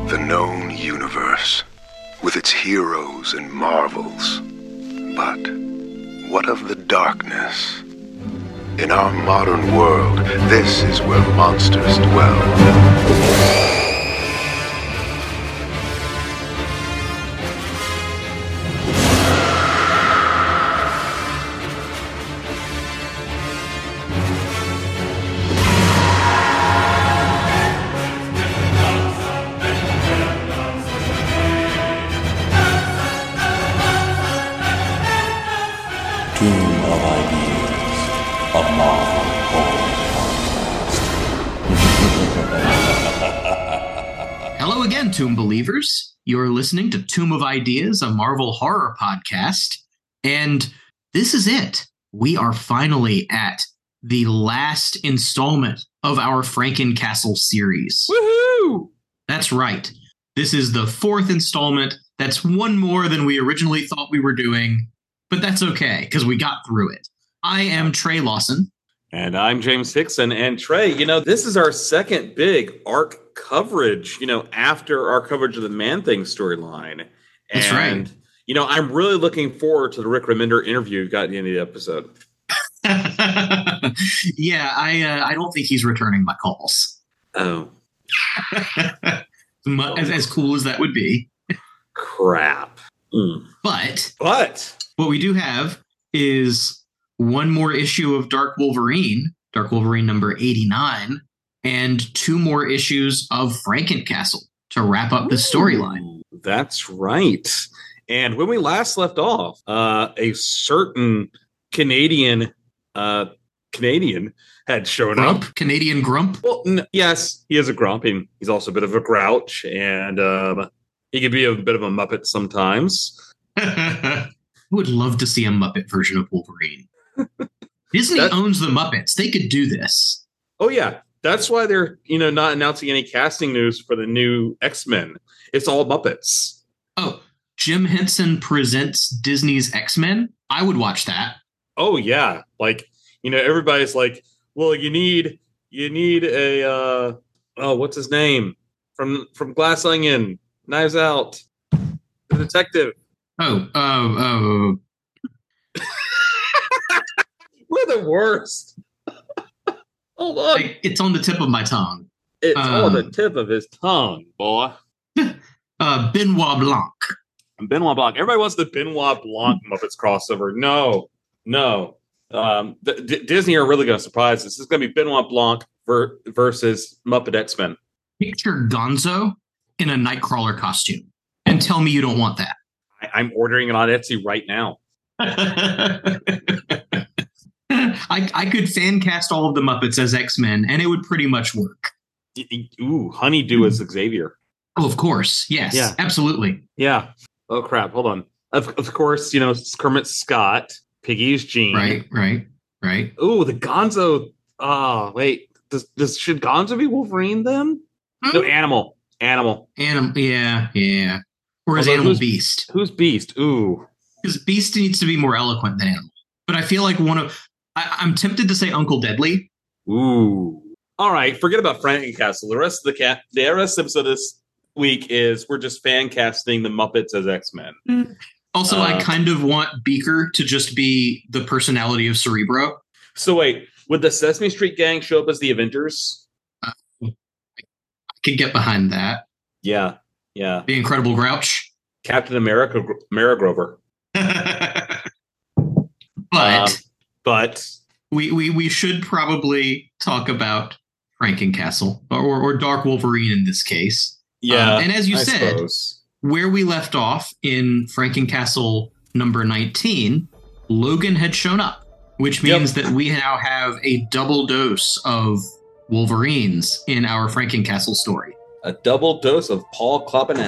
The known universe, with its heroes and marvels. But what of the darkness? In our modern world, this is where monsters dwell. Hello again, Tomb Believers. You're listening to Tomb of Ideas, a Marvel horror podcast. And this is it. We are finally at the last installment of our Frankencastle series. Woohoo! That's right. This is the fourth installment. That's one more than we originally thought we were doing. But that's okay, because we got through it. I am Trey Lawson. And I'm James Hickson. And Trey, this is our second big arc coverage, after our coverage of the Man-Thing storyline. That's right. I'm really looking forward to the Rick Remender interview you got at the end of the episode. Yeah, I don't think he's returning my calls. Oh. As cool as that would be. Crap. Mm. But what we do have is one more issue of Dark Wolverine number 89, and two more issues of Frankencastle to wrap up the storyline. That's right. And when we last left off, a certain Canadian had shown up. Canadian Grump? Well, yes, he is a grump, and he's also a bit of a grouch, and he can be a bit of a Muppet sometimes. I would love to see a Muppet version of Wolverine. Disney owns the Muppets. They could do this. Oh, yeah. That's why they're, not announcing any casting news for the new X-Men. It's all Muppets. Oh, Jim Henson presents Disney's X-Men? I would watch that. Oh, yeah. Everybody's like, well, you need a, what's his name? From Glass Onion, Knives Out, the detective. Oh. We're the worst. Hold on. It's on the tip of my tongue. It's on the tip of his tongue, boy. Benoit Blanc. Benoit Blanc. Everybody wants the Benoit Blanc Muppets crossover. No. Disney are really going to surprise us. This is going to be Benoit Blanc versus Muppet X-Men. Picture Gonzo in a Nightcrawler costume. And tell me you don't want that. I'm ordering it on Etsy right now. I could fan cast all of the Muppets as X-Men, and it would pretty much work. Ooh, Honeydew as Xavier. Oh, of course. Yes, yeah. Absolutely. Yeah. Oh, crap. Hold on. Of course, it's Kermit Scott, Piggy's Jean. Right. Ooh, the Gonzo. Oh, wait. Should Gonzo be Wolverine then? No, Animal. Yeah. Or is Animal Beast? Who's Beast? Ooh. Because Beast needs to be more eloquent than Animal. But I feel like I'm tempted to say Uncle Deadly. Ooh. All right, forget about Frankencastle. The rest of the episode this week is we're just fan casting the Muppets as X-Men. Also, I kind of want Beaker to just be the personality of Cerebro. So wait, would the Sesame Street gang show up as the Avengers? I could get behind that. Yeah. The Incredible Grouch. Captain America, Marigrover. But we should probably talk about Frankencastle or Dark Wolverine in this case. Yeah, and as you I said, suppose. Where we left off in Frankencastle number 19, Logan had shown up, which means that we now have a double dose of Wolverines in our Frankencastle story. A double dose of Paul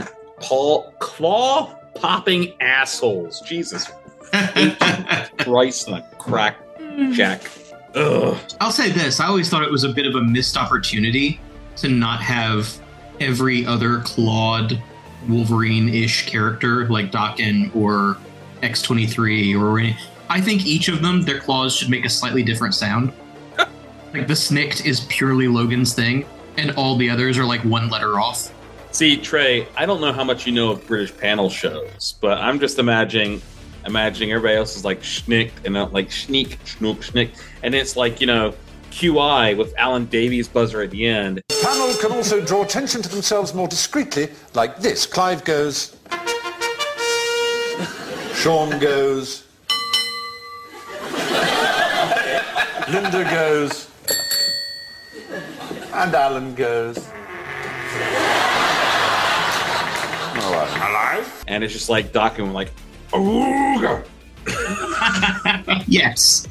claw popping assholes. Jesus Christ, on a crack jack. Ugh. I'll say this. I always thought it was a bit of a missed opportunity to not have every other clawed Wolverine-ish character like Daken or X-23 or any. I think each of them, their claws should make a slightly different sound. Like the Snikt is purely Logan's thing, and all the others are like one letter off. See, Trey, I don't know how much you know of British panel shows, but I'm just imagining everybody else is like schnicked and like schneek, schnook, schnick, and it's like, QI with Alan Davies' buzzer at the end. Panel can also draw attention to themselves more discreetly, like this. Clive goes. Sean goes. Linda goes. And Alan goes. Hello? And it's just like Doc and like, ooh. Yes.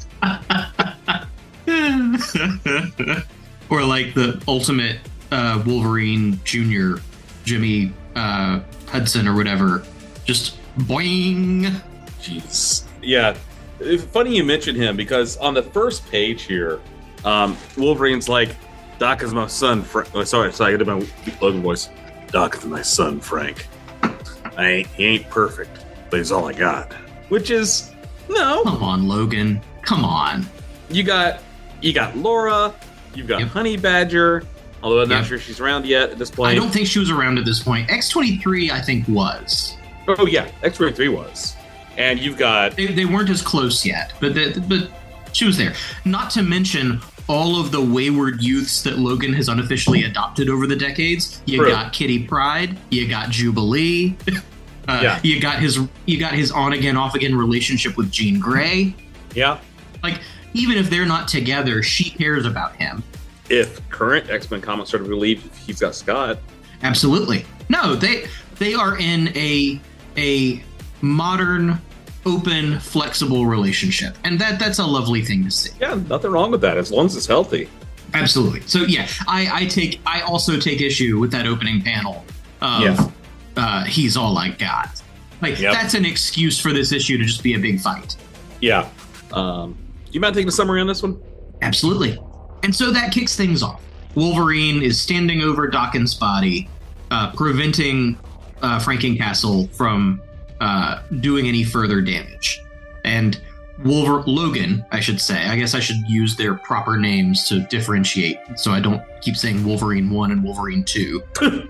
Or like the ultimate Wolverine Jr., Jimmy Hudson or whatever. Just boing. Jeez. Yeah. It's funny you mentioned him because on the first page here, Wolverine's like, Doc is my son, Frank. Oh, sorry, I did my Logan voice. Doc is my son, Frank. He ain't perfect, but he's all I got. Which is, no. Come on, Logan. Come on. You got Laura, you've got Honey Badger, although I'm not sure she's around yet at this point. I don't think she was around at this point. X-23, I think, was. Oh, yeah, X-23 was. And you've got... They weren't as close yet, but she was there. Not to mention all of the wayward youths that Logan has unofficially adopted over the decades. You got Kitty Pryde, you got Jubilee, you got his on-again, off-again relationship with Jean Grey. Yeah. Like, even if they're not together, she cares about him. If current X-Men comics are to believe he's got Scott. Absolutely. No, they are in a modern, open, flexible relationship. And that's a lovely thing to see. Yeah, nothing wrong with that, as long as it's healthy. Absolutely. So yeah, I also take issue with that opening panel of he's all I got. Like, that's an excuse for this issue to just be a big fight. Yeah. You mind taking a summary on this one? Absolutely. And so that kicks things off. Wolverine is standing over Dawkins' body, preventing Frankencastle from doing any further damage. And Logan, I should say. I guess I should use their proper names to differentiate, so I don't keep saying Wolverine 1 and Wolverine 2.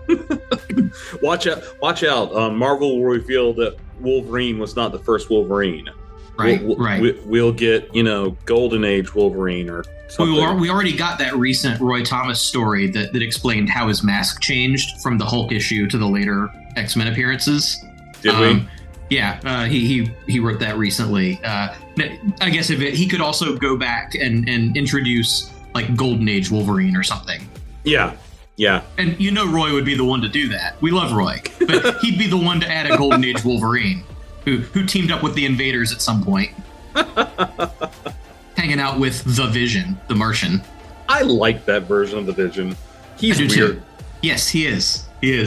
Watch out. Marvel will reveal that Wolverine was not the first Wolverine. Right. We'll get, Golden Age Wolverine or something. We already got that recent Roy Thomas story that explained how his mask changed from the Hulk issue to the later X-Men appearances. Did we? Yeah, he wrote that recently. I guess he could also go back and introduce like Golden Age Wolverine or something. Yeah. And Roy would be the one to do that. We love Roy, but he'd be the one to add a Golden Age Wolverine who teamed up with the Invaders at some point, hanging out with the Vision, the Martian. I like that version of the Vision. He's weird. Too. Yes, he is.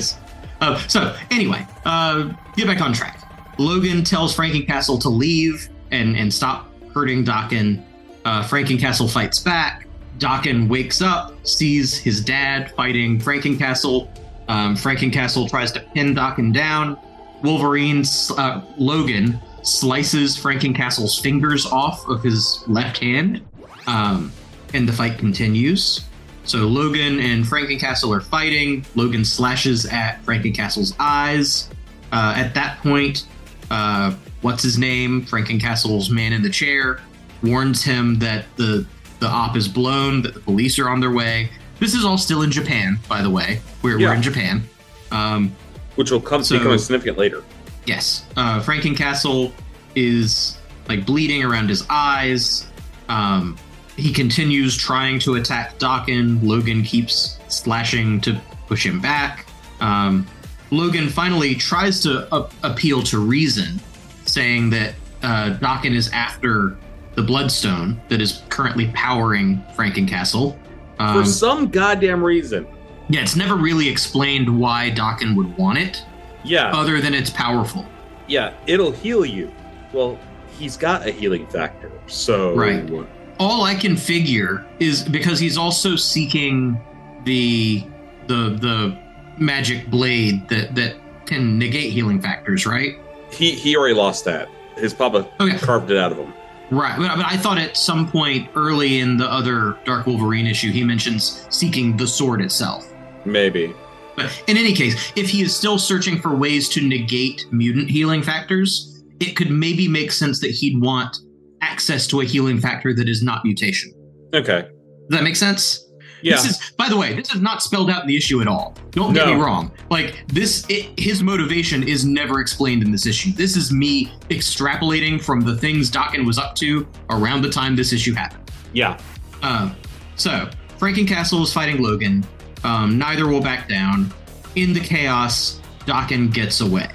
So anyway, get back on track. Logan tells Frankencastle to leave and stop hurting Daken. Frankencastle fights back. Daken wakes up, sees his dad fighting Frankencastle. Frankencastle tries to pin Daken down. Logan slices Frankencastle's fingers off of his left hand, and the fight continues. So Logan and Frankencastle are fighting. Logan slashes at Frankencastle's eyes. At that point, what's his name? Frankencastle's man in the chair warns him that the op is blown, that the police are on their way. This is all still in Japan, by the way. We're in Japan. Which will become significant later. Yes. Frankencastle is like bleeding around his eyes. He continues trying to attack Daken. Logan keeps slashing to push him back. Logan finally tries to appeal to reason, saying that Daken is after the Bloodstone that is currently powering Frankencastle. For some goddamn reason. Yeah, it's never really explained why Daken would want it. Yeah. Other than it's powerful. Yeah, it'll heal you. Well, he's got a healing factor, so... Right. All I can figure is because he's also seeking the magic blade that can negate healing factors, right? He already lost that. His papa carved it out of him. Right, but I thought at some point early in the other Dark Wolverine issue, he mentions seeking the sword itself. Maybe. But in any case, if he is still searching for ways to negate mutant healing factors, it could maybe make sense that he'd want access to a healing factor that is not mutation. Okay. Does that make sense? Yeah. This is, by the way, this is not spelled out in the issue at all. Don't get me wrong. Like his motivation is never explained in this issue. This is me extrapolating from the things Daken was up to around the time this issue happened. Yeah. So Frankencastle is fighting Logan. Neither will back down. In the chaos, Daken gets away.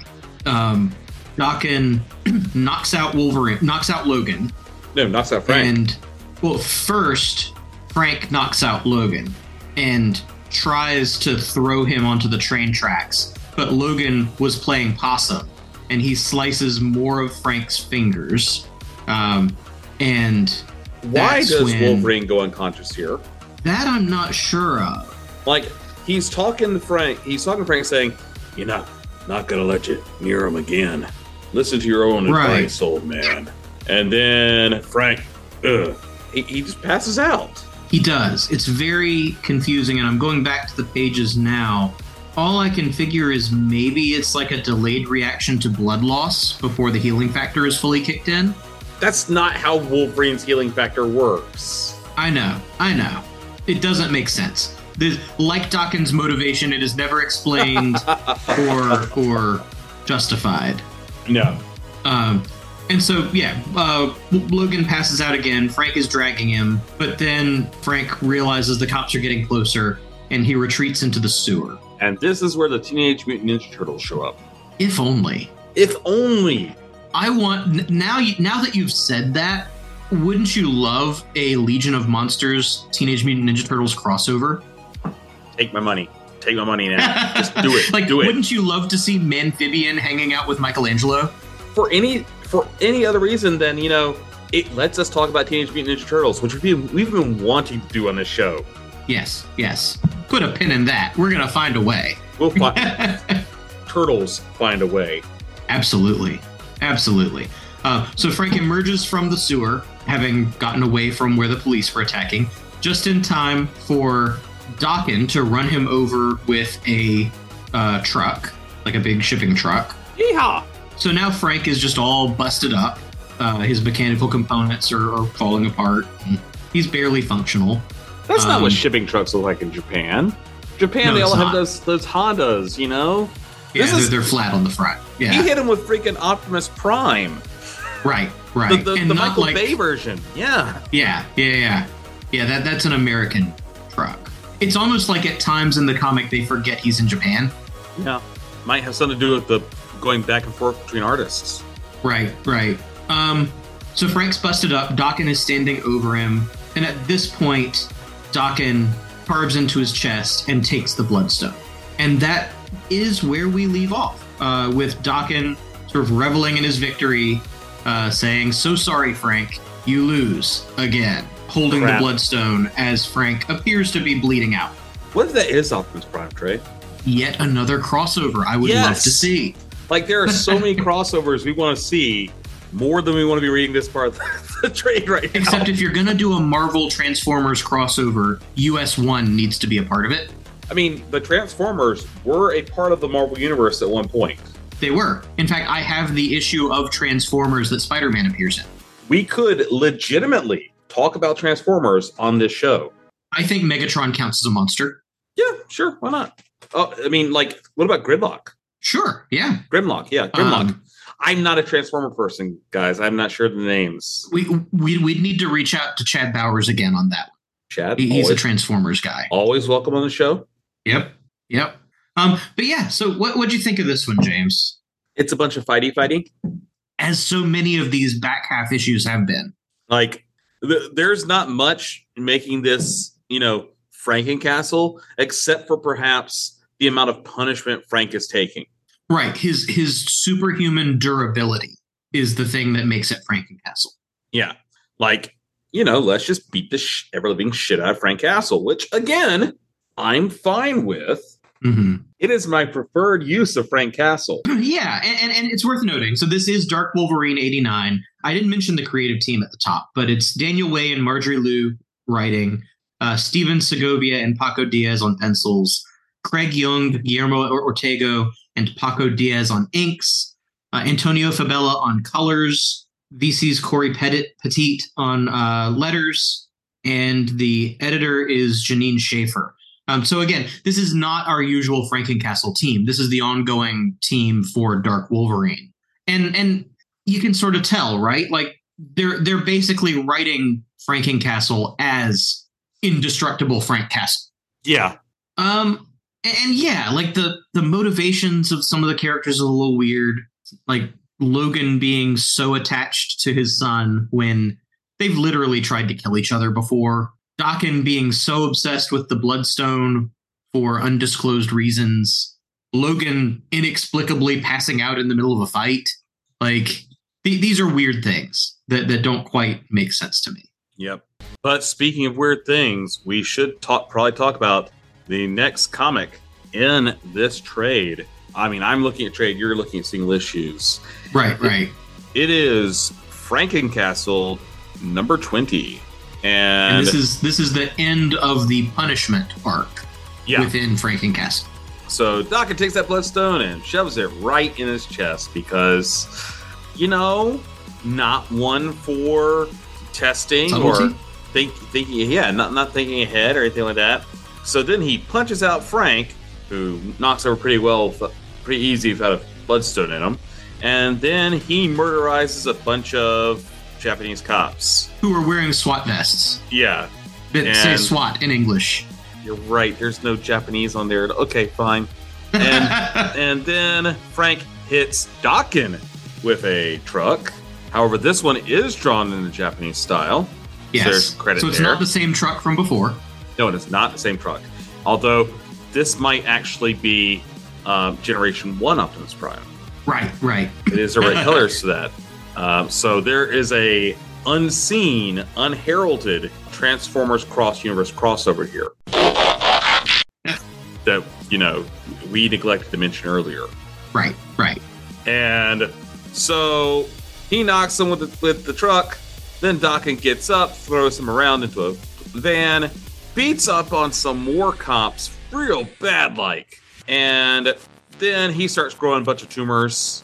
Daken knocks out Logan. No, knocks out Frank. And, well, first, Frank knocks out Logan and tries to throw him onto the train tracks. But Logan was playing possum, and he slices more of Frank's fingers. And why does Wolverine go unconscious here? That I'm not sure of. Like, he's talking to Frank saying, "You're not gonna let you near him again. Listen to your own advice, old man." And then Frank, he just passes out. He does. It's very confusing, and I'm going back to the pages now. All I can figure is maybe it's like a delayed reaction to blood loss before the healing factor is fully kicked in. That's not how Wolverine's healing factor works. I know. It doesn't make sense. Like Daken's motivation, it is never explained or justified. No. And so, Logan passes out again. Frank is dragging him, but then Frank realizes the cops are getting closer, and he retreats into the sewer. And this is where the Teenage Mutant Ninja Turtles show up. If only. If only. I want now that you've said that, wouldn't you love a Legion of Monsters Teenage Mutant Ninja Turtles crossover? Take my money. Take my money now. Just do it. Do it. Wouldn't you love to see Manphibian hanging out with Michelangelo? For any other reason than, it lets us talk about Teenage Mutant Ninja Turtles, which we've been wanting to do on this show. Yes. Put a pin in that. We're going to find a way. We'll find Turtles find a way. Absolutely. So Frank emerges from the sewer, having gotten away from where the police were attacking, just in time for Daken to run him over with a truck, like a big shipping truck. Yeehaw! So now Frank is just all busted up. His mechanical components are falling apart. He's barely functional. That's not what shipping trucks look like in Japan. No, they all have those Hondas, Yeah, they're flat on the front. Yeah. He hit him with freaking Optimus Prime. Right. The Michael Bay version. Yeah. Yeah, that's an American truck. It's almost like at times in the comic they forget he's in Japan. Yeah. Might have something to do with the going back and forth between artists. Right. So Frank's busted up. Daken is standing over him. And at this point, Daken carves into his chest and takes the Bloodstone. And that is where we leave off, with Daken sort of reveling in his victory, saying, "So sorry, Frank, you lose again," holding the Bloodstone as Frank appears to be bleeding out. What if that is Optimus Prime, Trey? Yet another crossover I would love to see. Like, there are so many crossovers we want to see, more than we want to be reading this part of the trade right now. Except if you're going to do a Marvel Transformers crossover, US1 needs to be a part of it. I mean, the Transformers were a part of the Marvel Universe at one point. They were. In fact, I have the issue of Transformers that Spider-Man appears in. We could legitimately talk about Transformers on this show. I think Megatron counts as a monster. Yeah, sure. Why not? Oh, I mean, like, what about Gridlock? Sure, yeah. Grimlock. I'm not a Transformer person, guys. I'm not sure the names. We'd need to reach out to Chad Bowers again on that one. Chad? He's a Transformers guy. Always welcome on the show. Yep. But yeah, so what'd you think of this one, James? It's a bunch of fighty. As so many of these back half issues have been. Like, there's not much making this, Frankencastle, except for perhaps the amount of punishment Frank is taking. Right. His superhuman durability is the thing that makes it Frankencastle. Yeah. Like, let's just beat the ever-living shit out of Frank Castle, which, again, I'm fine with. Mm-hmm. It is my preferred use of Frank Castle. Yeah, and it's worth noting. So this is Dark Wolverine 89. I didn't mention the creative team at the top, but it's Daniel Way and Marjorie Liu writing, Steven Segovia and Paco Diaz on pencils, Craig Young, Guillermo Ortega, and Paco Diaz on inks, Antonio Fabella on colors, VC's Corey Petit on letters, and the editor is Janine Schaefer. So again, this is not our usual Frankencastle team. This is the ongoing team for Dark Wolverine. And you can sort of tell, right? Like they're basically writing Frankencastle as indestructible Frank Castle. Yeah. And yeah, like the motivations of some of the characters are a little weird. Like Logan being so attached to his son when they've literally tried to kill each other before. Daken being so obsessed with the Bloodstone for undisclosed reasons. Logan inexplicably passing out in the middle of a fight. Like these are weird things that don't quite make sense to me. Yep. But speaking of weird things, we should probably talk about the next comic in this trade. I mean, I'm looking at trade, you're looking at single issues. Right. It is Frankencastle number 20. And this is the end of the punishment arc within Frankencastle. So Daken takes that Bloodstone and shoves it right in his chest because, not one for testing Subtlety? or thinking, not thinking ahead or anything like that. So then he punches out Frank, who knocks over pretty easy without a Bloodstone in him. And then he murderizes a bunch of Japanese cops who are wearing SWAT vests. Yeah. That say SWAT in English. You're right. There's no Japanese on there. Okay, fine. And then Frank hits Daken with a truck. However, this one is drawn in the Japanese style. Yes. So there's credit so it's there. not the same truck from before. No, it is not the same truck. Although this might actually be Generation 1 Optimus Prime. Right. It is the right colors to that. So there is a unseen, unheralded Transformers cross-universe crossover here that, we neglected to mention earlier. Right. And so he knocks him with the truck. Then Daken gets up, throws him around into a van, beats up on some more cops real bad like. And then he starts growing a bunch of tumors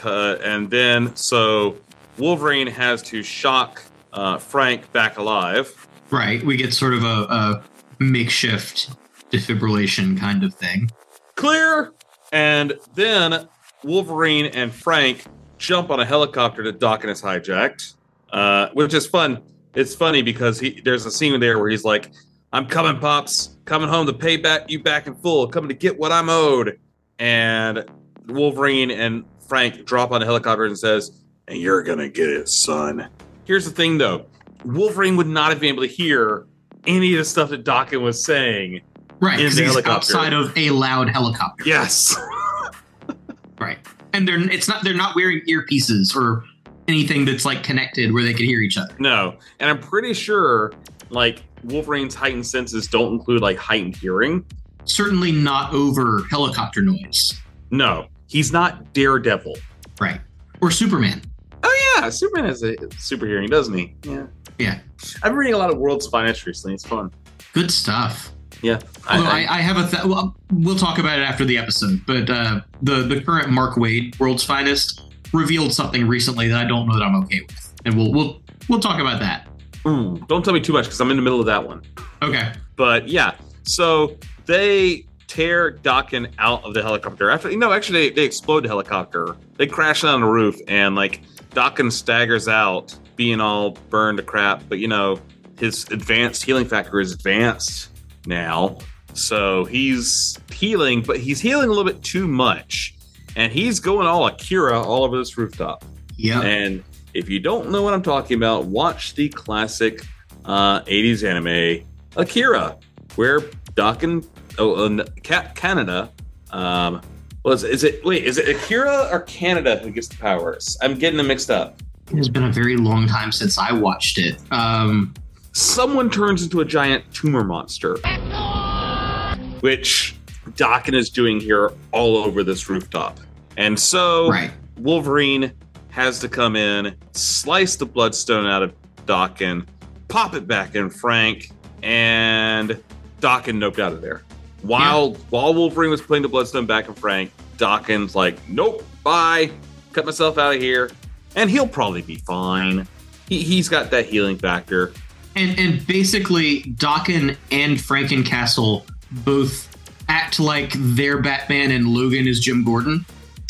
so Wolverine has to shock Frank back alive. Right. We get sort of a makeshift defibrillation kind of thing. Clear. And then Wolverine and Frank jump on a helicopter that Daken has hijacked, which is fun. It's funny because there's a scene there where he's like, "I'm coming, Pops. Coming home to pay you back in full. Coming to get what I'm owed." And Wolverine and Frank drop on a helicopter and says, "And you're going to get it, son." Here's the thing, though. Wolverine would not have been able to hear any of the stuff that Daken was saying. Right, because he's outside of a loud helicopter. Yes. Right. And they're not wearing earpieces or anything that's like connected where they can hear each other. No. And I'm pretty sure like Wolverine's heightened senses don't include like heightened hearing. Certainly not over helicopter noise. No. He's not Daredevil. Right. Or Superman. Oh yeah, Superman has a super hearing, doesn't he? Yeah. I've been reading a lot of World's Finest recently. It's fun. Good stuff. Yeah. Although I have we'll talk about it after the episode, but the current Mark Waid, World's Finest, revealed something recently that I don't know that I'm okay with. And we'll talk about that. Don't tell me too much because I'm in the middle of that one. Okay. But yeah, so they tear Daken out of the helicopter. Actually they explode the helicopter. They crash on the roof and like Daken staggers out, being all burned to crap. But his advanced healing factor is advanced now. So he's healing, but he's healing a little bit too much. And he's going all Akira all over this rooftop. Yeah. And if you don't know what I'm talking about, watch the classic 80s anime Akira, where Daken, Canada, is it Akira or Canada who gets the powers? I'm getting them mixed up. It has been a very long time since I watched it. Someone turns into a giant tumor monster, which Daken is doing here all over this rooftop. And so Wolverine has to come in, slice the Bloodstone out of Daken, pop it back in Frank, and Daken noped out of there. While Wolverine was putting the Bloodstone back in Frank, Daken's like, nope, bye, cut myself out of here. And he'll probably be fine. He's got that healing factor. And basically, Daken and Frankencastle both act like they're Batman and Logan is Jim Gordon.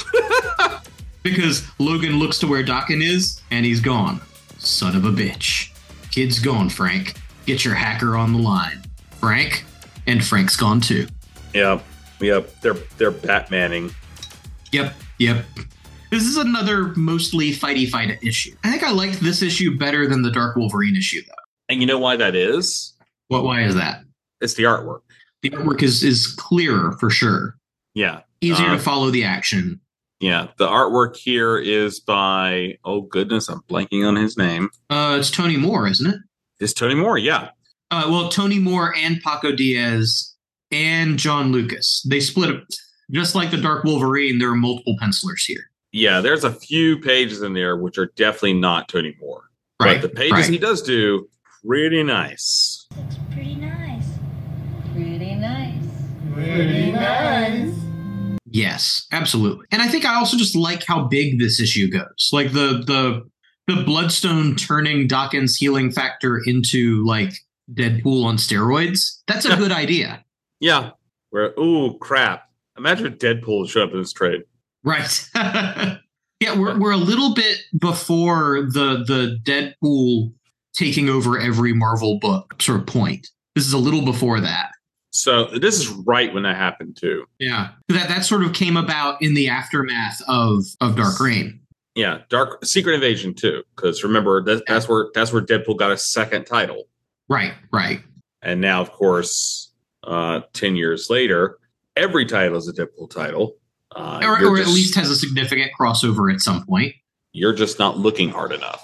Because Logan looks to where Daken is, and he's gone. Son of a bitch. Kid's gone, Frank. Get your hacker on the line. Frank, and Frank's gone too. Yep. They're Batmaning. Yep. This is another mostly fighty-fight issue. I think I liked this issue better than the Dark Wolverine issue, though. And you know why that is? Why is that? It's the artwork. The artwork is clearer, for sure. Yeah. Easier to follow the action. Yeah. The artwork here is by, oh goodness, I'm blanking on his name. It's Tony Moore, isn't it? It's Tony Moore, yeah. Well, Tony Moore and Paco Diaz and John Lucas. They split up. Just like the Dark Wolverine, there are multiple pencilers here. Yeah, there's a few pages in there which are definitely not Tony Moore. Right. But the pages he does do, pretty nice. Looks pretty nice. Pretty nice. Pretty nice. Yes, absolutely. And I think I also just like how big this issue goes. Like the Bloodstone turning Daken's healing factor into like Deadpool on steroids. That's a good idea. Yeah. Ooh, crap. Imagine if Deadpool showed up in this trade. Right. Yeah, we're a little bit before the Deadpool taking over every Marvel book sort of point. This is a little before that. So this is right when that happened too. Yeah. That sort of came about in the aftermath of Dark Reign. Yeah, Secret Invasion too, because remember that's where Deadpool got a second title. Right. And now, of course, 10 years later, every title is a Deadpool title. Or at least has a significant crossover at some point. You're just not looking hard enough.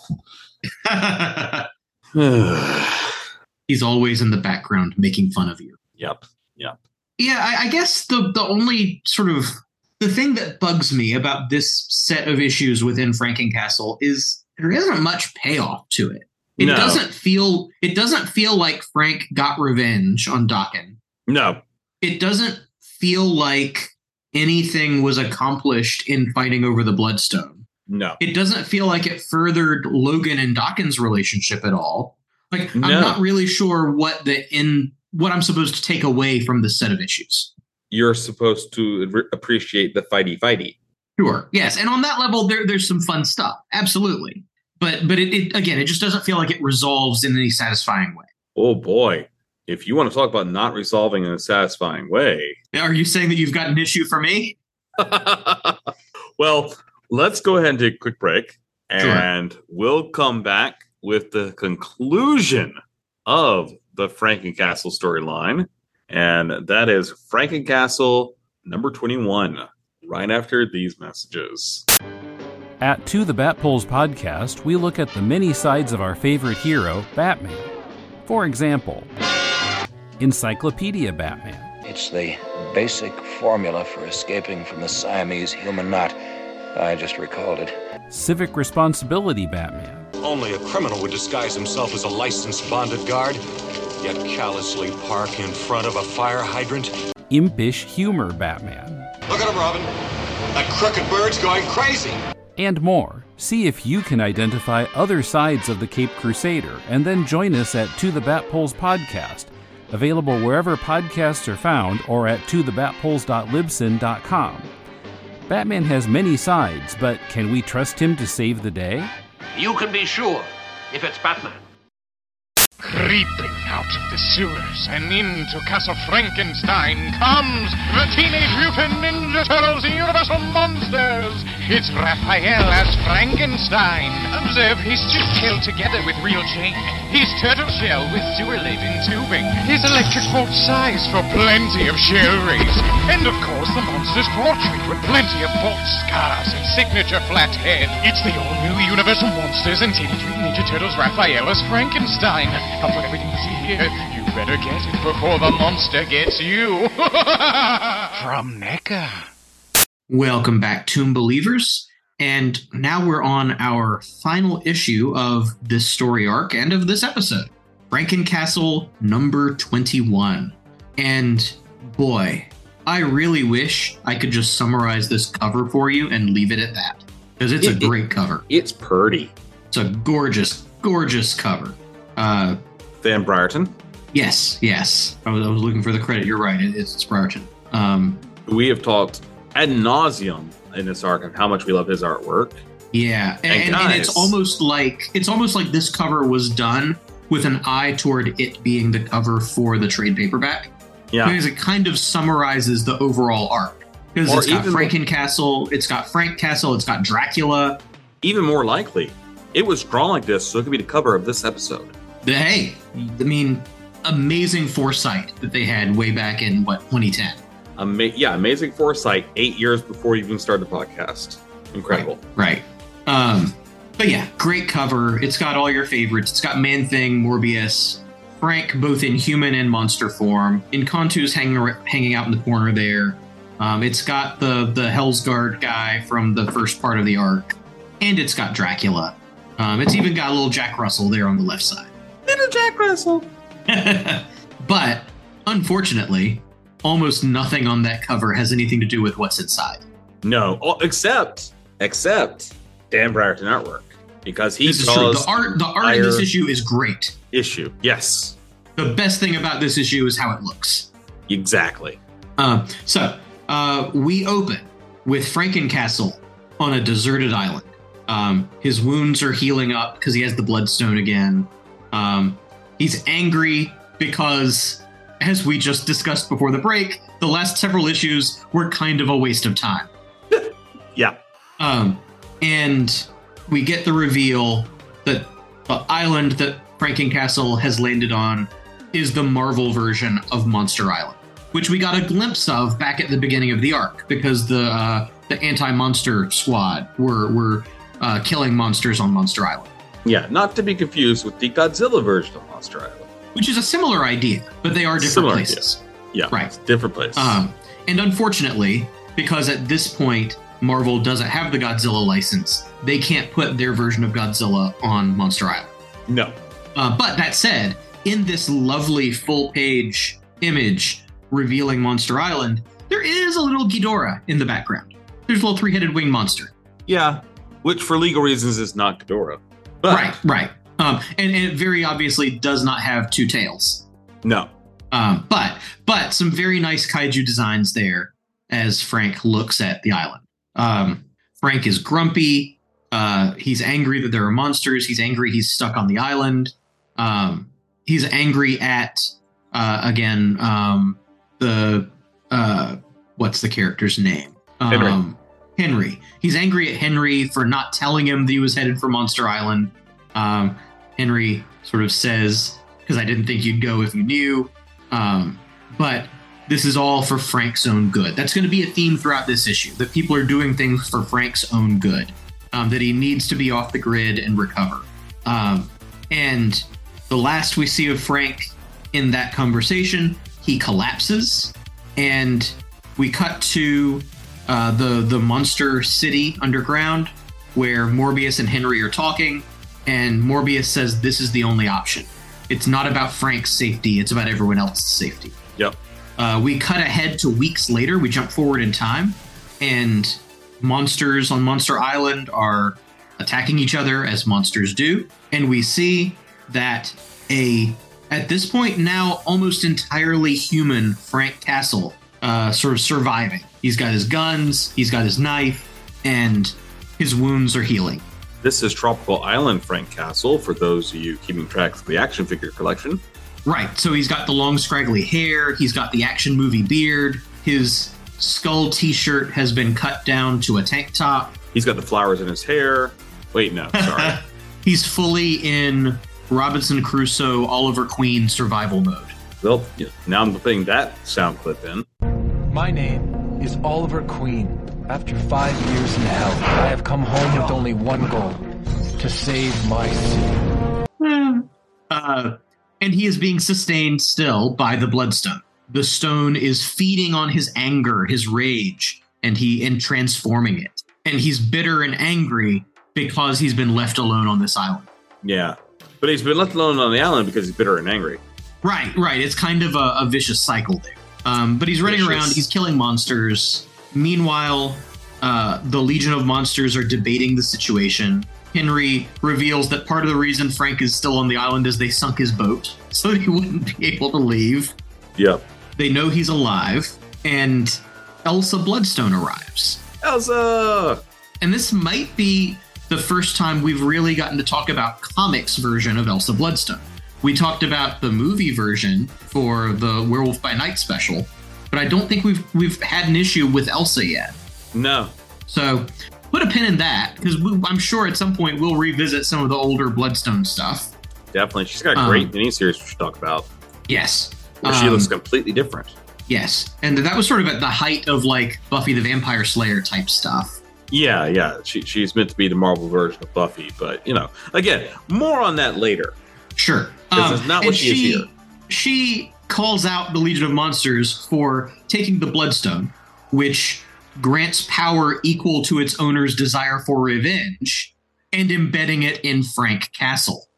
He's always in the background making fun of you. Yep. Yeah, I guess the only sort of the thing that bugs me about this set of issues within Frankencastle is there isn't much payoff to it. It doesn't feel like Frank got revenge on Daken. No. It doesn't feel like anything was accomplished in fighting over the Bloodstone. No. It doesn't feel like it furthered Logan and Daken's relationship at all. Like, I'm not really sure what I'm supposed to take away from this set of issues. You're supposed to appreciate the fighty. Sure. Yes. And on that level, there's some fun stuff. Absolutely. But it just doesn't feel like it resolves in any satisfying way. Oh boy. If you want to talk about not resolving in a satisfying way. Are you saying that you've got an issue for me? Well, let's go ahead and take a quick break. And we'll come back with the conclusion of the Frankencastle storyline. And that is Frankencastle number 21, right after these messages. At To the Batpoles podcast, we look at the many sides of our favorite hero, Batman. For example, Encyclopedia Batman. It's the basic formula for escaping from the Siamese human knot. I just recalled it. Civic Responsibility Batman. Only a criminal would disguise himself as a licensed bonded guard, yet callously park in front of a fire hydrant. Impish Humor Batman. Look at him, Robin. That crooked bird's going crazy. And more. See if you can identify other sides of the Caped Crusader, and then join us at To the Batpoles podcast, available wherever podcasts are found or at tothebatpoles.libsyn.com. Batman has many sides, but can we trust him to save the day? You can be sure, if it's Batman. Creeping out of the sewers and into Castle Frankenstein comes the Teenage Mutant Ninja Turtles Universal Monsters! It's Raphael as Frankenstein. Observe his tooth held together with real chain, his turtle shell with sewer lid and tubing, his electric bolt size for plenty of shell rays, and of course the monster's portrait with plenty of bolt scars and signature flat head. It's the all-new Universal Monsters and Teenage Mutant Ninja Turtles Raphael as Frankenstein. I'll put everything you see here. You better get it before the monster gets you. From NECA. Welcome back, Tomb Believers. And now we're on our final issue of this story arc and of this episode. Frankencastle number 21. And boy, I really wish I could just summarize this cover for you and leave it at that. Because it's a great cover. It's pretty. It's a gorgeous, gorgeous cover. Van Briarton? Yes. I was looking for the credit. You're right. It's Briarton. We have talked ad nauseum in this arc of how much we love his artwork. Yeah, and it's almost like this cover was done with an eye toward it being the cover for the trade paperback. Yeah, because it kind of summarizes the overall arc. Because it's got Frankencastle, it's got Frank Castle, it's got Dracula. Even more likely, it was drawn like this, so it could be the cover of this episode. Hey, I mean, amazing foresight that they had way back in 2010. Amazing foresight 8 years before you even started the podcast. Incredible. Right. But yeah, great cover. It's got all your favorites. It's got Man-Thing, Morbius, Frank, both in human and monster form. Incontu's hanging out in the corner there. It's got the Hellsguard guy from the first part of the arc. And it's got Dracula. It's even got a little Jack Russell there on the left side. Little Jack Russell. But, unfortunately, almost nothing on that cover has anything to do with what's inside. No, except Dan Briarton artwork, because he draws the art in this issue is great. Yes. The best thing about this issue is how it looks. Exactly. So we open with Frankencastle on a deserted island. His wounds are healing up because he has the Bloodstone again. He's angry because, as we just discussed before the break, the last several issues were kind of a waste of time. Yeah. And we get the reveal that the island that Frankencastle has landed on is the Marvel version of Monster Island, which we got a glimpse of back at the beginning of the arc because the anti-monster squad were killing monsters on Monster Island. Yeah, not to be confused with the Godzilla version of Monster Island. Which is a similar idea, but they are different places. Yeah, right. Different places. And unfortunately, because at this point, Marvel doesn't have the Godzilla license, they can't put their version of Godzilla on Monster Island. No. But that said, in this lovely full-page image revealing Monster Island, there is a little Ghidorah in the background. There's a little three-headed winged monster. Yeah, which for legal reasons is not Ghidorah. But Right. And it very obviously does not have two tails. No. But some very nice kaiju designs there as Frank looks at the island. Frank is grumpy. He's angry that there are monsters. He's angry he's stuck on the island. He's angry at, what's the character's name? Henry. He's angry at Henry for not telling him that he was headed for Monster Island. Henry sort of says, because I didn't think you'd go if you knew. But this is all for Frank's own good. That's going to be a theme throughout this issue, that people are doing things for Frank's own good, that he needs to be off the grid and recover. And the last we see of Frank in that conversation, he collapses, and we cut to the monster city underground, where Morbius and Henry are talking, and Morbius says this is the only option. It's not about Frank's safety, it's about everyone else's safety. Yep. We cut ahead to weeks later. We jump forward in time, and monsters on Monster Island are attacking each other as monsters do. And we see that at this point now, almost entirely human Frank Castle sort of surviving. He's got his guns, he's got his knife, and his wounds are healing. This is Tropical Island Frank Castle, for those of you keeping track of the action figure collection. Right, so he's got the long scraggly hair, he's got the action movie beard, his skull t-shirt has been cut down to a tank top. He's got the flowers in his hair. Wait, no, sorry. He's fully in Robinson Crusoe, Oliver Queen survival mode. Well, now I'm putting that sound clip in. My name is Oliver Queen. After 5 years in hell, I have come home with only one goal: to save my city. And he is being sustained still by the Bloodstone. The stone is feeding on his anger, his rage, and transforming it. And he's bitter and angry because he's been left alone on this island. Yeah, but he's been left alone on the island because he's bitter and angry. Right. It's kind of a vicious cycle there. But he's running around, he's killing monsters. Meanwhile, the Legion of Monsters are debating the situation. Henry reveals that part of the reason Frank is still on the island is they sunk his boat so that he wouldn't be able to leave. Yep. They know he's alive, and Elsa Bloodstone arrives. Elsa! And this might be the first time we've really gotten to talk about comics version of Elsa Bloodstone. We talked about the movie version for the Werewolf by Night special, but I don't think we've had an issue with Elsa yet. No. So put a pin in that, because I'm sure at some point we'll revisit some of the older Bloodstone stuff. Definitely. She's got a great miniseries we should talk about. Yes. Where she looks completely different. Yes. And that was sort of at the height of like Buffy the Vampire Slayer type stuff. Yeah. She's meant to be the Marvel version of Buffy, but, again, more on that later. Sure. Because it's not what she is here. She calls out the Legion of Monsters for taking the Bloodstone, which grants power equal to its owner's desire for revenge, and embedding it in Frank Castle.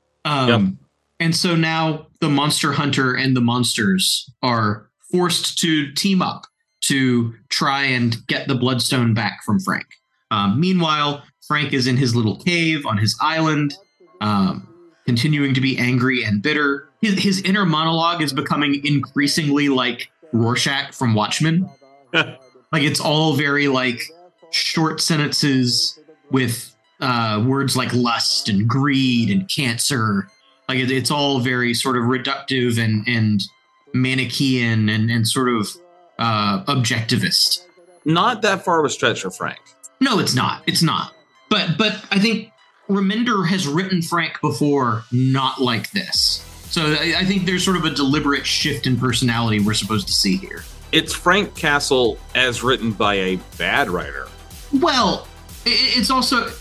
And so now the Monster Hunter and the monsters are forced to team up to try and get the Bloodstone back from Frank. Meanwhile, Frank is in his little cave on his island, continuing to be angry and bitter. His inner monologue is becoming increasingly like Rorschach from Watchmen. Like, it's all very like short sentences with words like lust and greed and cancer. Like, it's all very sort of reductive and Manichean and sort of objectivist. Not that far of a stretch for Frank. No, it's not. It's not. But I think Remender has written Frank before not like this. So I think there's sort of a deliberate shift in personality we're supposed to see here. It's Frank Castle as written by a bad writer. Well, it's also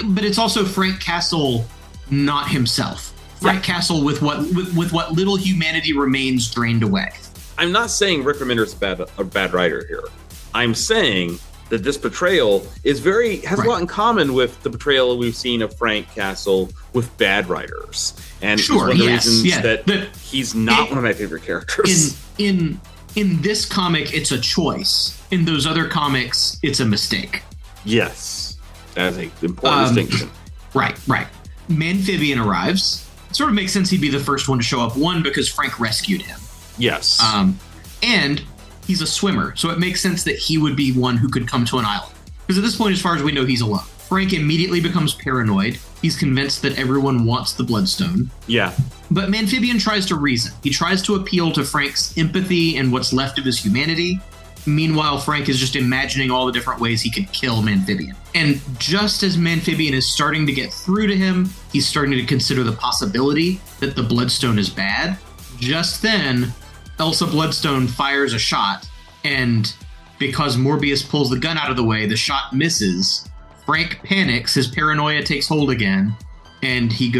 Frank Castle, not himself. Frank Castle with what little humanity remains drained away. I'm not saying Rick Remender's a bad writer here. I'm saying that this portrayal has a lot in common with the portrayal we've seen of Frank Castle with bad writers. And it's one of the reasons that he's not one of my favorite characters. In this comic, it's a choice. In those other comics, it's a mistake. Yes. That's an important distinction. Right. Manphibian arrives. It sort of makes sense he'd be the first one to show up. One, because Frank rescued him. Yes. And he's a swimmer, so it makes sense that he would be one who could come to an island. Because at this point, as far as we know, he's alone. Frank immediately becomes paranoid. He's convinced that everyone wants the Bloodstone. Yeah. But Manphibian tries to reason. He tries to appeal to Frank's empathy and what's left of his humanity. Meanwhile, Frank is just imagining all the different ways he could kill Manphibian. And just as Manphibian is starting to get through to him, he's starting to consider the possibility that the Bloodstone is bad. Just then, Elsa Bloodstone fires a shot, and because Morbius pulls the gun out of the way, the shot misses. Frank panics, his paranoia takes hold again, and he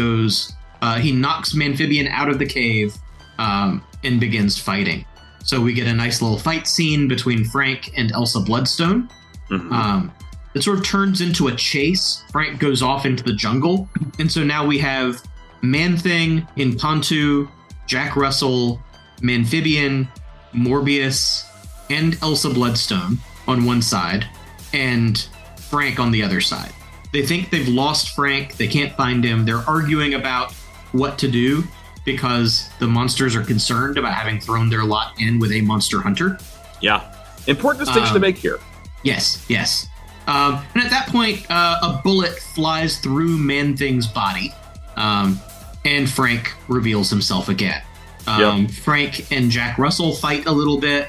knocks Manphibian out of the cave and begins fighting. So we get a nice little fight scene between Frank and Elsa Bloodstone. Mm-hmm. It sort of turns into a chase. Frank goes off into the jungle. And so now we have Man-Thing, Inkantu, Jack Russell, Manphibian, Morbius, and Elsa Bloodstone on one side, and Frank on the other side. They think they've lost Frank. They can't find him. They're arguing about what to do because the monsters are concerned about having thrown their lot in with a monster hunter. Yeah. Important distinction to make here. Yes. And at that point, a bullet flies through Man-Thing's body, and Frank reveals himself again. Frank and Jack Russell fight a little bit.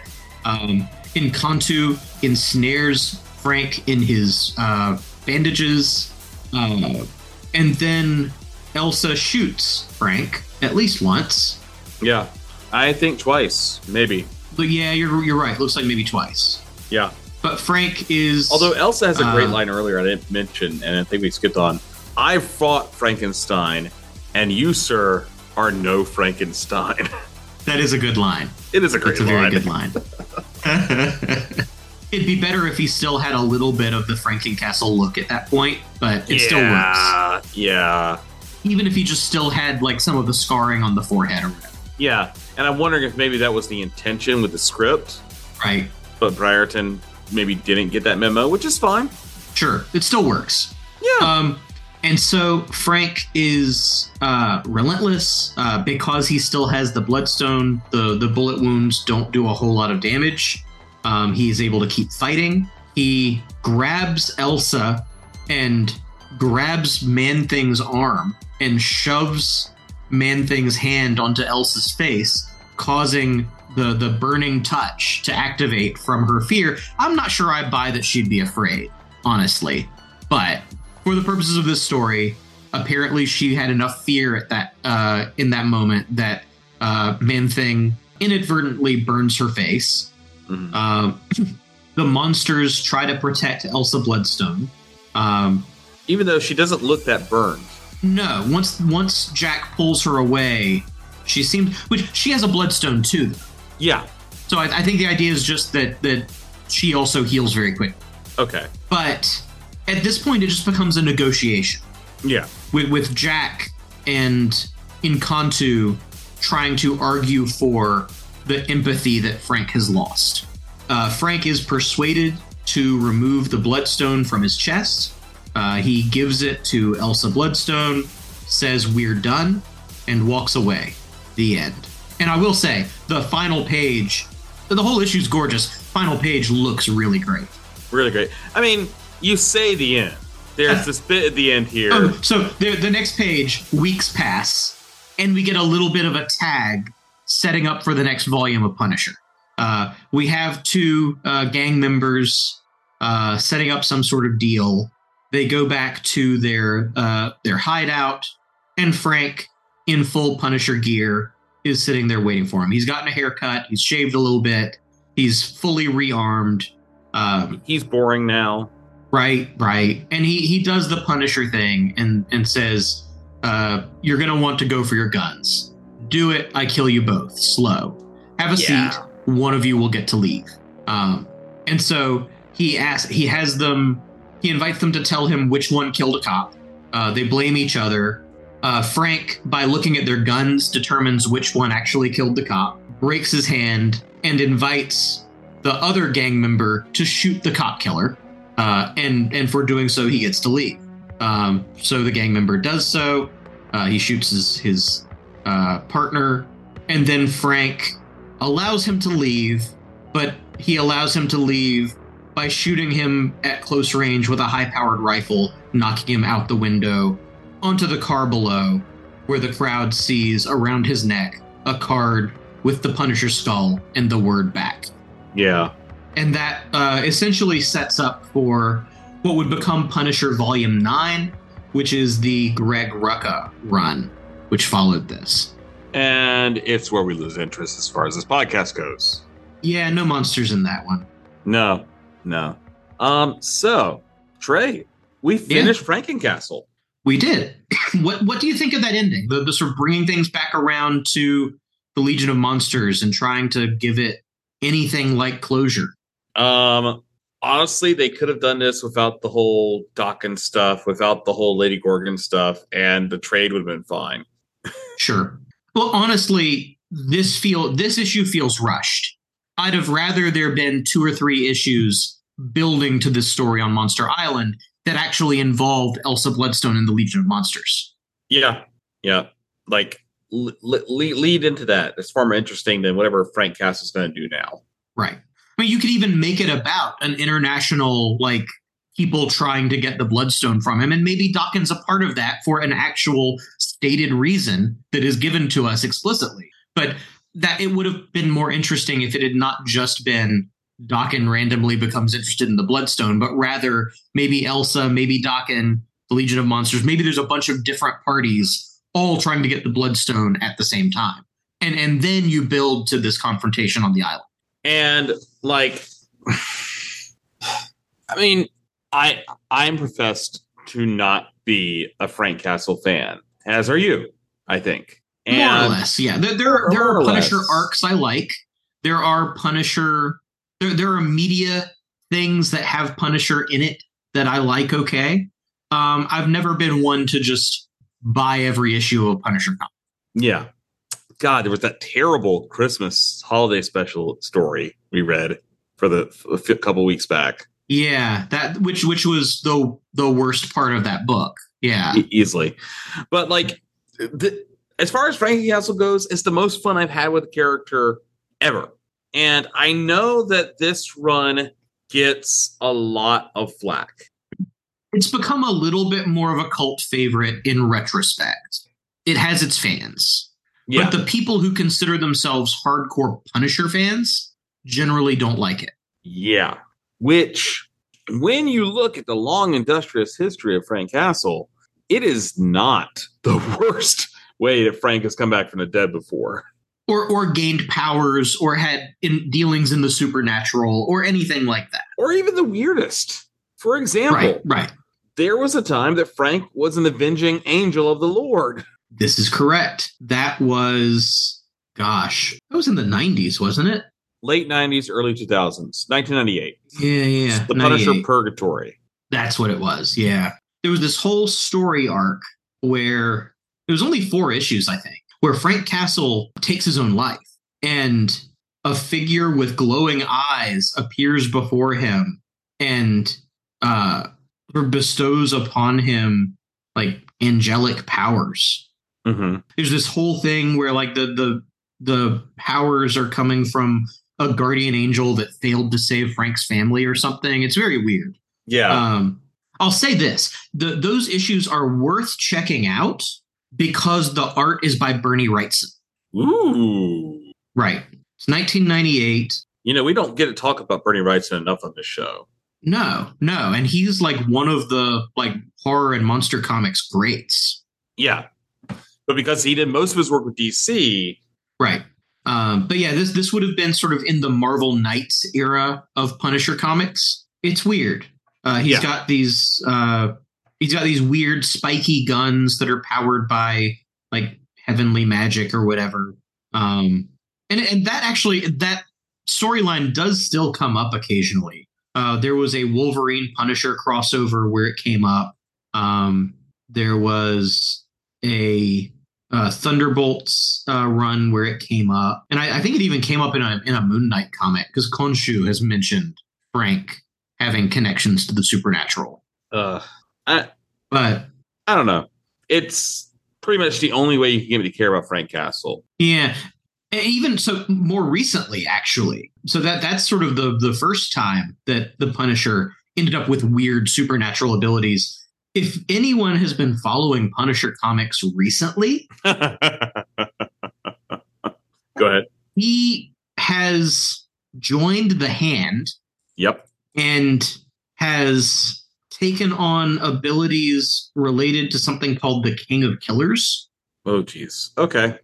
Inkantu ensnares Frank in his bandages. And then Elsa shoots Frank at least once. Yeah, I think twice, maybe. But yeah, you're right. Looks like maybe twice. Yeah. But Frank is... Although Elsa has a great line earlier I didn't mention, and I think we skipped on. I fought Frankenstein, and you, sir, are no Frankenstein. That is a good line. It is a great line. It's a very good line. It'd be better if he still had a little bit of the Frankencastle look at that point, but it still works. Yeah. Even if he just still had like some of the scarring on the forehead or whatever. Yeah, and I'm wondering if maybe that was the intention with the script, Right. But Briarton maybe didn't get that memo, which is fine. Sure, it still works. Yeah. And so Frank is relentless because he still has the bloodstone. The bullet wounds don't do a whole lot of damage. He is able to keep fighting. He grabs Elsa and grabs Man-Thing's arm and shoves Man-Thing's hand onto Elsa's face, causing the burning touch to activate from her fear. I'm not sure I buy that she'd be afraid, honestly. But for the purposes of this story, apparently she had enough fear at that in that moment that Man-Thing inadvertently burns her face. Mm-hmm. The monsters try to protect Elsa Bloodstone. Even though she doesn't look that burned. No, once Jack pulls her away, she seems... Which she has a Bloodstone too, though. Yeah. So I think the idea is just that she also heals very quick. Okay. But at this point, it just becomes a negotiation. Yeah. With Jack and Encanto trying to argue for the empathy that Frank has lost. Frank is persuaded to remove the Bloodstone from his chest. He gives it to Elsa Bloodstone, says we're done, and walks away. The end. And I will say, the final page, the whole issue's gorgeous. Final page looks really great. Really great. I mean, you say the end. There's this bit at the end here. So the next page, weeks pass, and we get a little bit of a tag setting up for the next volume of Punisher. We have two gang members setting up some sort of deal. They go back to their hideout, and Frank, in full Punisher gear, is sitting there waiting for him. He's gotten a haircut. He's shaved a little bit. He's fully rearmed. He's boring now. Right. And he does the Punisher thing and says, you're going to want to go for your guns. Do it. I kill you both. Slow. Have a seat. One of you will get to leave. And so he invites them to tell him which one killed a cop. They blame each other. Frank, by looking at their guns, determines which one actually killed the cop, breaks his hand, and invites the other gang member to shoot the cop killer. And for doing so, he gets to leave. So the gang member does so. He shoots his partner, and then Frank allows him to leave, but he allows him to leave by shooting him at close range with a high-powered rifle, knocking him out the window onto the car below, where the crowd sees around his neck a card with the Punisher skull and the word back. Yeah. And that essentially sets up for what would become Punisher Volume 9, which is the Greg Rucka run, which followed this. And it's where we lose interest as far as this podcast goes. Yeah, no monsters in that one. No. So, Trey, we finished Frankencastle. We did. What do you think of that ending? The sort of bringing things back around to the Legion of Monsters and trying to give it anything like closure? Honestly, they could have done this without the whole Daken stuff, without the whole Lady Gorgon stuff, and the trade would have been fine. Sure. Well, honestly, this issue feels rushed. I'd have rather there been 2 or 3 issues building to this story on Monster Island that actually involved Elsa Bloodstone and the Legion of Monsters. Yeah. Like, lead into that. It's far more interesting than whatever Frank Castle's going to do now. Right. I mean, you could even make it about an international, like, people trying to get the Bloodstone from him, and maybe Daken's a part of that for an actual stated reason that is given to us explicitly. But that it would have been more interesting if it had not just been Daken randomly becomes interested in the Bloodstone, but rather maybe Elsa, maybe Daken, the Legion of Monsters, maybe there's a bunch of different parties all trying to get the Bloodstone at the same time. And then you build to this confrontation on the island. And, like, I mean, I'm professed to not be a Frank Castle fan, as are you, I think. And more or less, yeah. There are Punisher arcs I like. There are Punisher... There are media things that have Punisher in it that I like, okay? I've never been one to just buy every issue of Punisher comic. Yeah. God, there was that terrible Christmas holiday special story we read. for a couple weeks back. Yeah, that which was the worst part of that book. Yeah, easily. But like, as far as Frankie Castle goes, it's the most fun I've had with a character ever. And I know that this run gets a lot of flack. It's become a little bit more of a cult favorite in retrospect. It has its fans. Yeah. But the people who consider themselves hardcore Punisher fans generally don't like it. Yeah. Which, when you look at the long, industrious history of Frank Castle, it is not the worst way that Frank has come back from the dead before. Or gained powers, or had dealings in the supernatural, or anything like that. Or even the weirdest. For example, right. There was a time that Frank was an avenging angel of the Lord. This is correct. That was in the 90s, wasn't it? Late 90s, early 2000s, 1998. Yeah. The Punisher Purgatory. That's what it was, yeah. There was this whole story arc where it was only 4 issues, I think, where Frank Castle takes his own life and a figure with glowing eyes appears before him and bestows upon him like angelic powers. Mm-hmm. There's this whole thing where like the powers are coming from a guardian angel that failed to save Frank's family or something. It's very weird. Yeah. I'll say this. Those issues are worth checking out because the art is by Bernie Wrightson. Ooh. Right. It's 1998. You know, we don't get to talk about Bernie Wrightson enough on this show. No. And he's like one of the like horror and monster comics greats. Yeah. But because he did most of his work with DC. Right. But yeah, this would have been sort of in the Marvel Knights era of Punisher comics. It's weird. He's got these weird spiky guns that are powered by like heavenly magic or whatever. And that storyline does still come up occasionally. There was a Wolverine Punisher crossover where it came up. There was a Thunderbolts run where it came up, and I think it even came up in a Moon Knight comic because Khonshu has mentioned Frank having connections to the supernatural. But I don't know. It's pretty much the only way you can get me to care about Frank Castle. Yeah. Even so, more recently, actually. So that's sort of the first time that the Punisher ended up with weird supernatural abilities. If anyone has been following Punisher comics recently, go ahead. He has joined the Hand. Yep. And has taken on abilities related to something called the King of Killers. Oh, geez. Okay.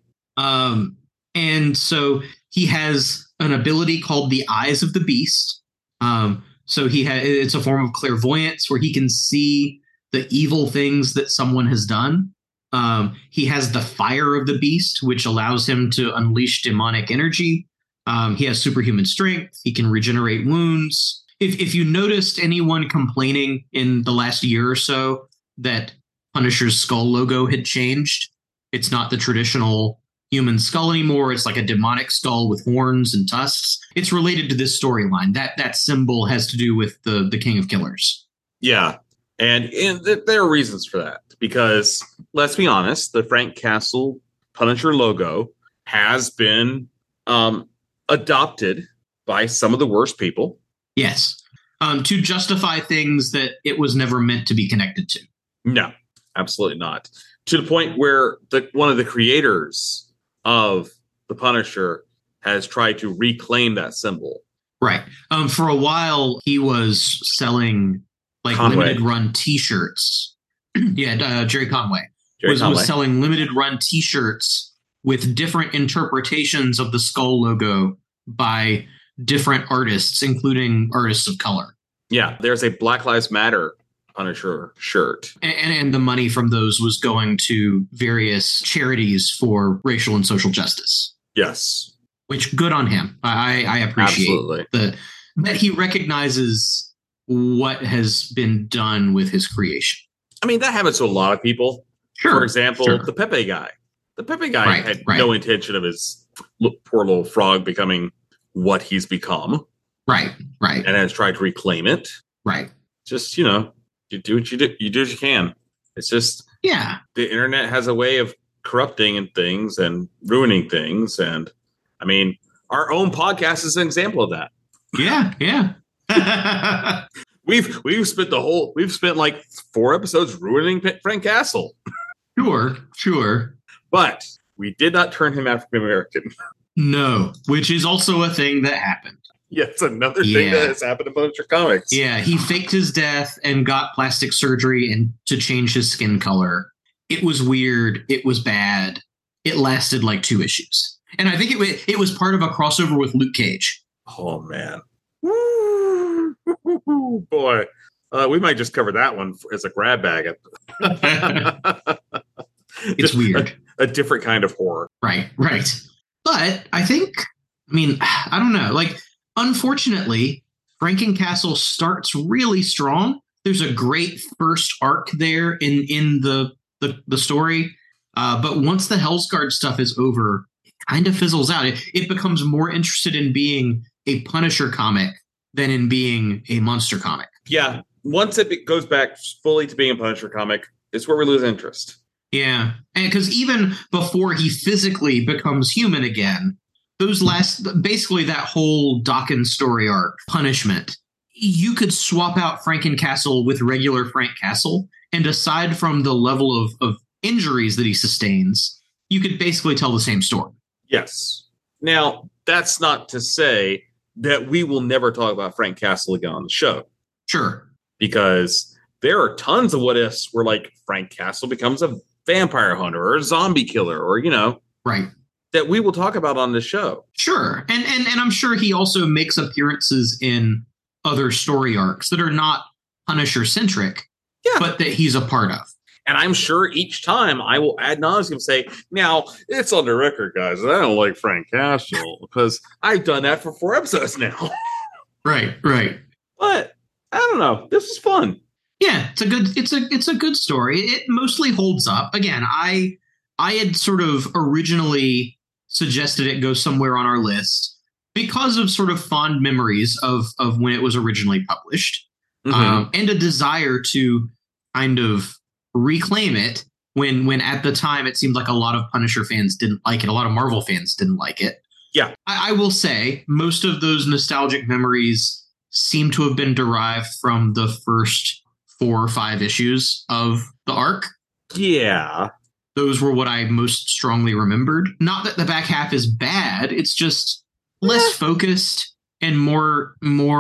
And so he has an ability called the Eyes of the Beast. So it's a form of clairvoyance where he can see the evil things that someone has done. He has the Fire of the Beast, which allows him to unleash demonic energy. He has superhuman strength. He can regenerate wounds. If you noticed anyone complaining in the last year or so that Punisher's skull logo had changed, it's not the traditional human skull anymore. It's like a demonic skull with horns and tusks. It's related to this storyline. That symbol has to do with the King of Killers. Yeah. And there are reasons for that. Because, let's be honest, the Frank Castle Punisher logo has been adopted by some of the worst people. Yes. To justify things that it was never meant to be connected to. No, absolutely not. To the point where one of the creators of the Punisher has tried to reclaim that symbol. Right. For a while, he was selling like Conway. limited run T-shirts. Jerry Conway was selling limited run T-shirts with different interpretations of the skull logo by different artists, including artists of color. Yeah, there's a Black Lives Matter Punisher shirt. And the money from those was going to various charities for racial and social justice. Yes. Which, good on him. I appreciate that he recognizes what has been done with his creation. I mean, that happens to a lot of people. Sure. For example, the Pepe guy. The Pepe guy had no intention of his poor little frog becoming what he's become. Right. and has tried to reclaim it. Right. Just, you do what you do. You do what you can. It's just, yeah, the internet has a way of corrupting things and ruining things. And I mean, our own podcast is an example of that. Yeah. We've spent like 4 episodes ruining Frank Castle. Sure. But we did not turn him African American. No, which is also a thing that happened. Yes, another thing that has happened in Punisher comics. Yeah, he faked his death and got plastic surgery and to change his skin color. It was weird. It was bad. It lasted like 2 issues. And I think it was part of a crossover with Luke Cage. Oh, man. Woo! Boy. We might just cover that one as a grab bag. It's weird. A different kind of horror. Right. But I don't know. Like, unfortunately, Frankencastle starts really strong. There's a great first arc there in the story. But once the Hellsguard stuff is over, it kind of fizzles out. It becomes more interested in being a Punisher comic than in being a monster comic. Yeah. Once it goes back fully to being a Punisher comic, it's where we lose interest. Yeah. And because even before he physically becomes human again, basically that whole Dawkins story arc, Punishment, you could swap out Frankencastle with regular Frank Castle, and aside from the level of injuries that he sustains, you could basically tell the same story. Yes. Now, that's not to say that we will never talk about Frank Castle again on the show. Sure. Because there are tons of what ifs where, like, Frank Castle becomes a vampire hunter or a zombie killer or, right, that we will talk about on the show. Sure. And I'm sure he also makes appearances in other story arcs that are not Punisher centric, but that he's a part of. And I'm sure each time I will ad nauseum say, now, it's on the record, guys, I don't like Frank Castle because I've done that for 4 episodes now. Right. But I don't know. This is fun. Yeah, it's a good story. It mostly holds up. Again, I had sort of originally suggested it go somewhere on our list because of sort of fond memories of when it was originally published, and a desire to kind of reclaim it when at the time it seemed like a lot of Punisher fans didn't like it. A lot of Marvel fans didn't like it. Yeah. I will say most of those nostalgic memories seem to have been derived from the first 4 or 5 issues of the arc. Yeah. Those were what I most strongly remembered. Not that the back half is bad. It's just less focused and more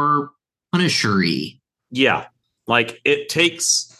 Punisher-y. Yeah. Like, it takes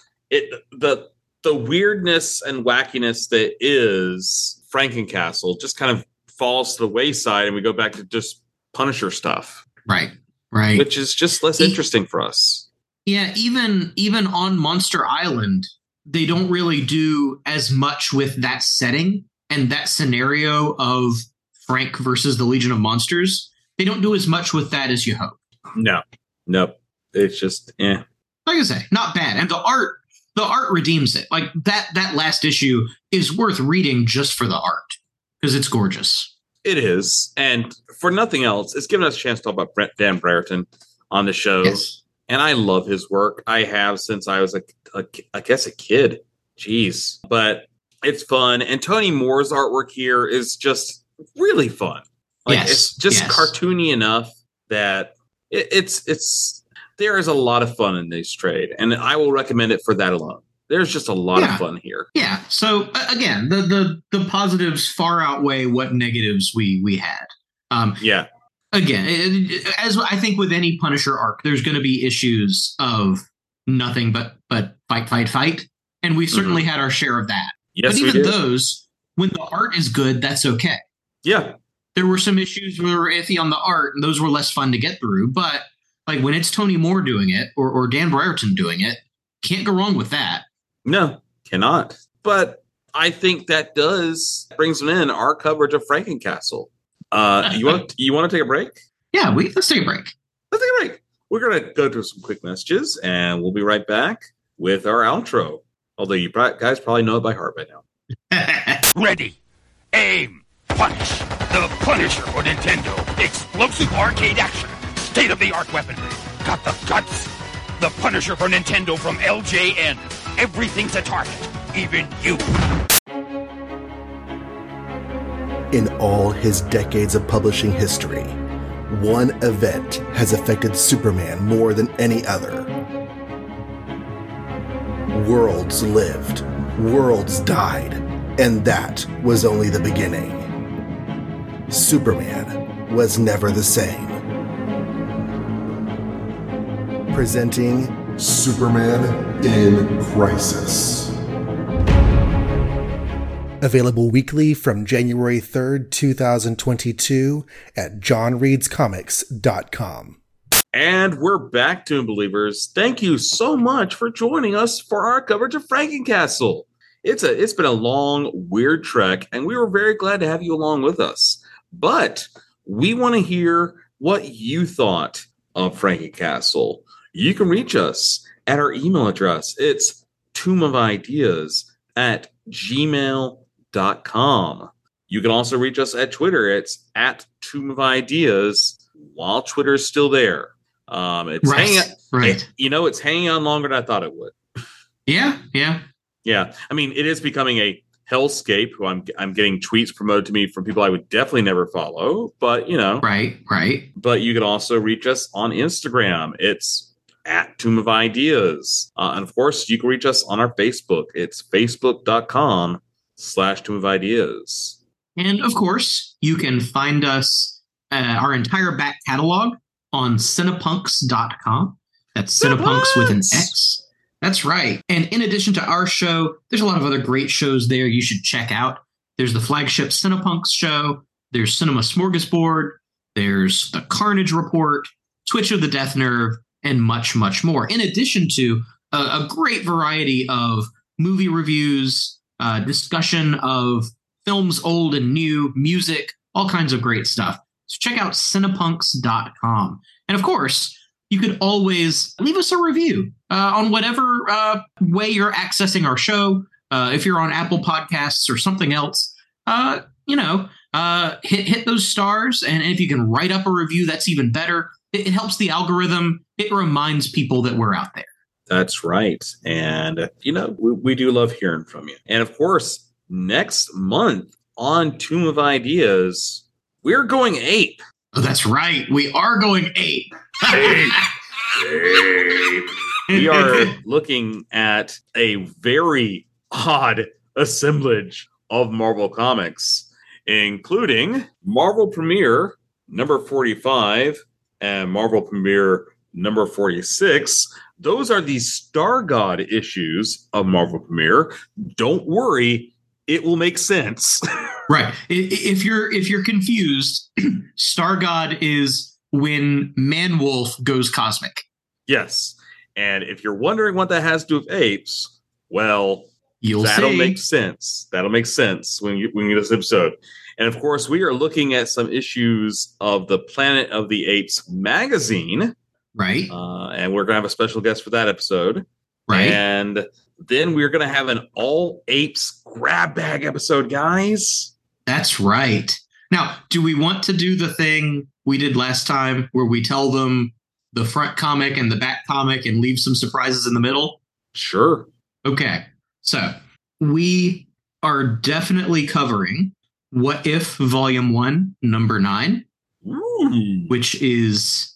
the weirdness and wackiness that is Frankencastle just kind of falls to the wayside, and we go back to just Punisher stuff. Right. Which is just less interesting for us. Yeah, even on Monster Island, they don't really do as much with that setting and that scenario of Frank versus the Legion of Monsters. They don't do as much with that as you hope. No. Nope. It's just, Like I say, not bad. And the art redeems it. Like that last issue is worth reading just for the art because it's gorgeous. It is. And for nothing else, it's given us a chance to talk about Dan Brereton on the show. Yes. And I love his work. I have since I was I guess a kid. Jeez. But it's fun. And Tony Moore's artwork here is just really fun. Like, it's just cartoony enough that it's there is a lot of fun in this trade. And I will recommend it for that alone. There's just a lot of fun here. Yeah. So again, the positives far outweigh what negatives we had. Again, as I think with any Punisher arc, there's going to be issues of nothing but fight. And we certainly had our share of that. Yes, but even those, when the art is good, that's okay. Yeah. There were some issues that were iffy on the art, and those were less fun to get through. But like when it's Tony Moore doing it or Dan Brereton doing it, can't go wrong with that. No, cannot. But I think that brings in our coverage of Frankencastle. You want to take a break? Yeah, let's take a break. We're going to go to some quick messages, and we'll be right back with our outro. Although you guys probably know it by heart by now. Ready, aim, punish. The Punisher for Nintendo. Explosive arcade action. state-of-the-art weaponry. Got the guts. The Punisher for Nintendo from LJN. Everything's a target, even you. In all his decades of publishing history, one event has affected Superman more than any other. Worlds lived, worlds died, and that was only the beginning. Superman was never the same. Presenting Superman in Crisis. Available weekly from January 3rd, 2022 at johnreadscomics.com. And we're back, Toon Believers. Thank you so much for joining us for our coverage of Frankencastle. It's been a long, weird trek, and we were very glad to have you along with us. But we want to hear what you thought of Frankencastle. You can reach us at our email address. It's tombofIdeas@gmail.com. You can also reach us at Twitter. It's at @tombofIdeas, while Twitter is still there. It's it's hanging on longer than I thought it would. Yeah. I mean, it is becoming a hellscape. Who I'm getting tweets promoted to me from people I would definitely never follow. But right. But you can also reach us on Instagram. It's at Tomb of Ideas, and of course, you can reach us on our Facebook. It's facebook.com/Tomb of Ideas. And of course, you can find us our entire back catalog on cinepunks.com. That's Cinepunks with an X. That's right. And in addition to our show, there's a lot of other great shows there you should check out. There's the flagship Cinepunks show. There's Cinema Smorgasbord. There's the Carnage Report, Twitch of the Death Nerve, and much, much more. In addition to a great variety of movie reviews, discussion of films old and new, music, all kinds of great stuff. So check out cinepunks.com. And of course, you could always leave us a review on whatever way you're accessing our show. If you're on Apple Podcasts or something else, hit those stars. And if you can write up a review, that's even better. It helps the algorithm. It reminds people that we're out there. That's right. And, we do love hearing from you. And of course, next month on Tomb of Ideas, we're going ape. Oh, that's right. We are going ape. Ape. We are looking at a very odd assemblage of Marvel Comics, including Marvel Premiere number 45 and Marvel Premiere number 46. Those are the Star God issues of Marvel Premiere. Don't worry, it will make sense. Right. If you're confused, Star God is when Man-Wolf goes cosmic. Yes. And if you're wondering what that has to do with apes, well, that'll make sense. That'll make sense when you get this episode. And of course, we are looking at some issues of the Planet of the Apes magazine. Right. And we're going to have a special guest for that episode. Right. And then we're going to have an all apes grab bag episode, guys. That's right. Now, do we want to do the thing we did last time where we tell them the front comic and the back comic and leave some surprises in the middle? Sure. Okay. So we are definitely covering What If Volume 1, Number 9, which is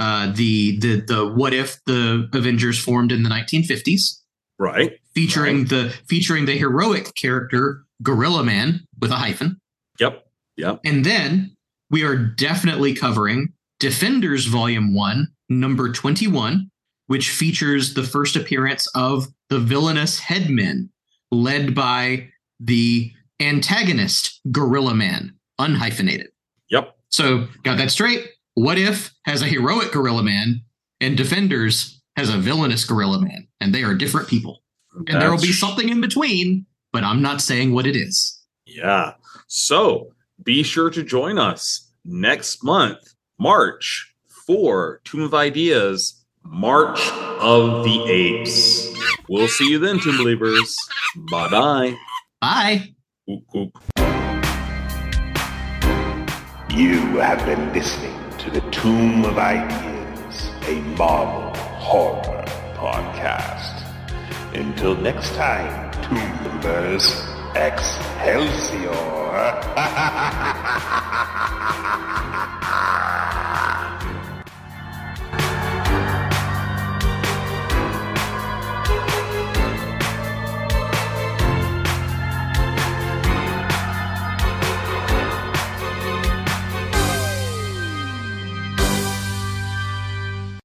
the What If the Avengers formed in the 1950s. Right. Featuring the heroic character Gorilla Man with a hyphen. Yep. And then we are definitely covering Defenders Volume 1, Number 21, which features the first appearance of the villainous Headmen, led by the antagonist Gorilla Man, unhyphenated. Yep. So, got that straight? What If has a heroic Gorilla Man, and Defenders has a villainous Gorilla Man, and they are different people. And there will be something in between, but I'm not saying what it is. Yeah. So be sure to join us next month, March, for Tomb of Ideas, March of the Apes. We'll see you then, Tomb Believers. Bye-bye. Bye. You have been listening to the Tomb of Ideas. a Marvel horror podcast. Until next time, Tombers, Excelsior!